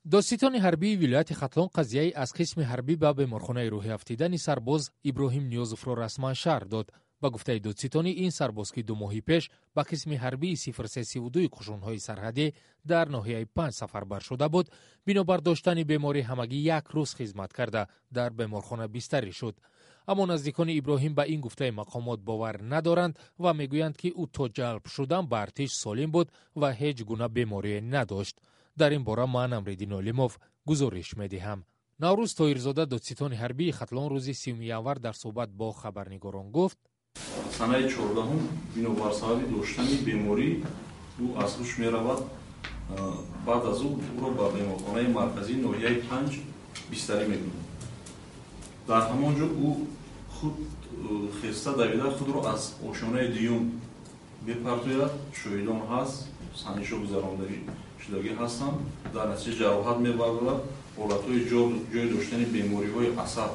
دادستان حربی ولایت ختلان قضیه از قسم حربی به بیمارخانه روحی افتیدن سرباز ابراهیم نیازوف را رسما شرح داد. با گفته دادستان این سرباز که 2 ماه پیش به قسم حربی 0332 قشون‌های سرحدی در ناحیه 5 سفربر شده بود، بنابر داشتن بیماری همگی 1 روز خدمت کرده در بیمارخانه بستری شد. اما نزدیکان ابراهیم به این گفته مقامات باور ندارند و میگویند که او تا جلب شدن به ارتش سالم بود و هیچ گونه بیماری نداشت. در این باره من امردین علیموف گزارش میدهم. نوروز طاهرزاده دادستان حربی ختلان روز 30 ینور در صحبت با خبرنگاران گفت: سنه 14 بنابر سبب داشتن بیماری او از هوش میرود. بعد از او را به بیمارخانه مرکزی ناحیه 5 بستری میکنند. در همانجا او خود خسته دویده خود را از آشیانه دیوم بپرتوید. شهیدان هست، سنشو گذراندگی شدگی هستند. در نتیجه جراحت میبرد. حالتهای جای داشتن بیماری های عصب.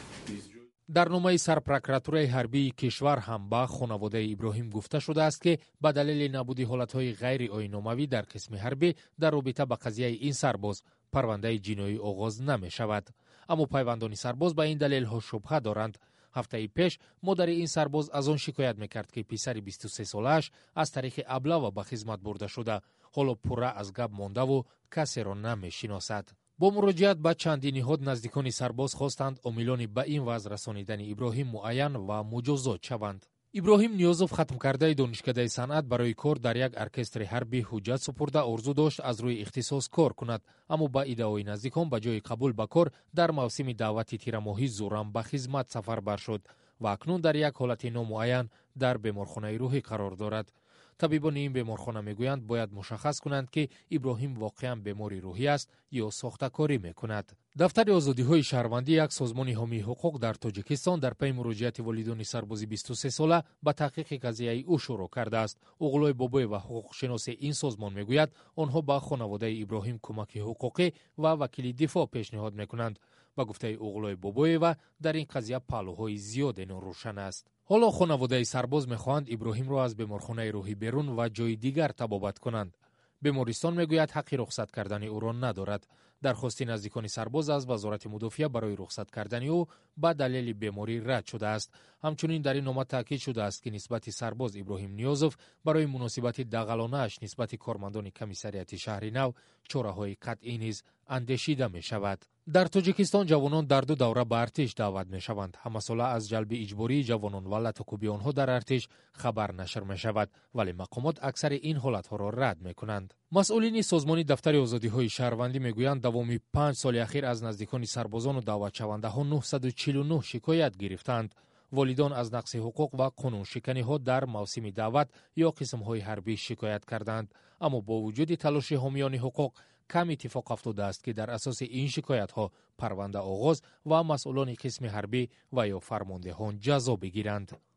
در نامه سرپرکراتوره حربی کشور هم به خانواده ابراهیم گفته شده است که به دلیل نبود حالتهای غیر آیین‌ناموی در قسم حربی در رابطه با قضیه این سرباز پرونده جنایی آغاز نمی شود. اما پیوندان سرباز به این دلیل ها شبهه دارند. هفته پیش مادر این سرباز از آن شکایت میکرد که پسر 23 سالش از طریق ابله به خدمت برده شده. حالا پوره از گپ مانده و کسی را نمیشناسد. با مراجعت به چندین نهاد نزدیکان سرباز خواستند عاملان به این وضع رسانیدن ابراهیم معین و مجازات شوند. ابراهیم نیازوف ختم کرده دانشکده صنعت برای کار در یک ارکستر حربی حجت سپرده آرزو داشت از روی اختصاص کار کند، اما با ادعای نزدیکان به جای قبول به کار در موسم دعوت تیر ماهی زورم به خدمت سفربر شد و اکنون در یک حالت نامعین در بیمارخانه روحی قرار دارد. طبیبان این بیمارخانه میگویند باید مشخص کنند که ابراهیم واقعا بیماری روحی است یا ساخته‌کاری میکند. دفتر آزادی‌های شهروندی، یک سازمان حامی حقوق در تاجیکستان، در پی مراجعت والدین سرباز 23 ساله به تحقیق قضیه او شروع کرده است. اوغلوی بابای و حقوق شناس این سازمان میگوید آنها به خانواده ابراهیم کمک حقوقی و وکیل دفاع پیشنهاد میکنند. با گفته اوغلوی بابای و در این قضیه پهلوهای زیاد ناروشن است. حالا خانواده سرباز میخواهند ابراهیم را از بیمارخانه روحی بیرون و جای دیگر تبابت کنند. بیمارستان میگوید حق رخصت کردن او را ندارد. درخواست نزدیکان سرباز از وزارت مدافعه برای رخصت کردن او به دلیل بیماری رد شده است. همچنین در این نامه تاکید شده است که نسبت سرباز ابراهیم نیازوف برای مناسبت دغلانه اش نسبت کارمندان کمیسریات شهر نو چاره‌های قطعی نیز اندیشیده می شود. در تاجیکستان جوانان در 2 دوره به ارتش دعوت می شوند. همساله از جلب اجباری جوانان و لطکوبی آنها در ارتش خبر نشر می شود، ولی مقامات اکثر این حالتها را رد می کنند. مسئولین سازمان دفتر آزادی‌های شهروندی میگویند دوام 5 سال اخیر از نزدیکان سربازان و دعوت شونده ها 949 شکایت گرفتند. والدان از نقض حقوق و قانون شکنی ها در موسم دعوت یا قسم های حربی شکایت کردند، اما با وجود تلاش حامیان حقوق کم اتفاق افتاده است که در اساس این شکایت ها پرونده آغاز و مسئولان قسم حربی و یا فرماندهان جزا بگیرند.